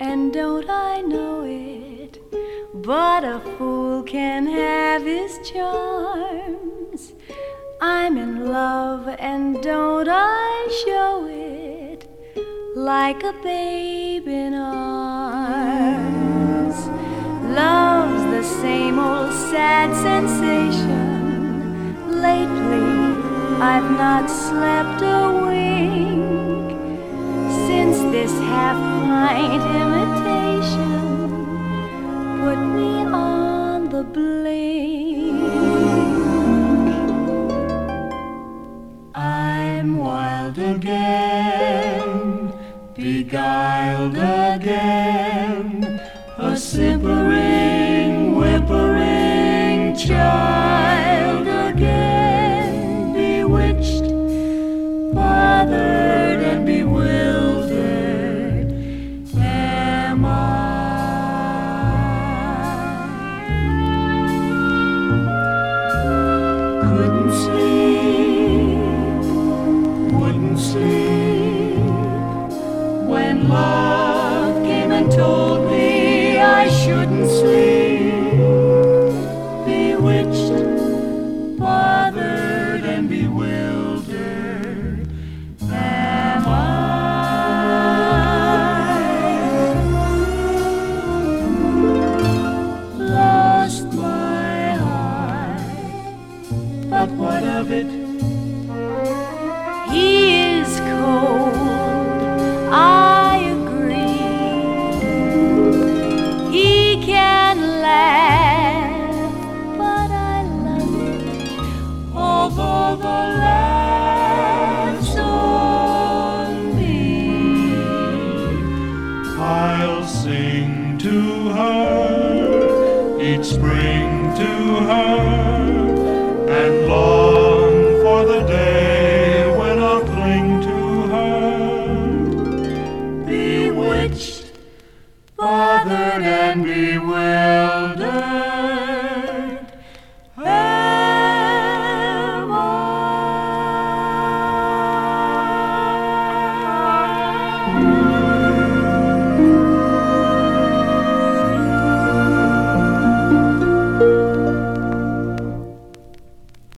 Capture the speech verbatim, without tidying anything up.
and don't I know it? But a fool can have his charms. I'm in love and don't I show it, like a babe in arms. Love's the same old sad sensation. Lately I've not slept a wink since this half-pint imitation put me on the blink. I'm wild again, beguiled again, a simpering, whimpering child again, bewitched, bothered and bewildered am I. Couldn't sleep, wouldn't sleep, when love came and told me I shouldn't sleep, bewitched, bothered and bewildered am I. Lost my heart, but what of it? He is cold, I agree. He can laugh, but I love it, although the laugh's on me. I'll sing to her each spring to her and long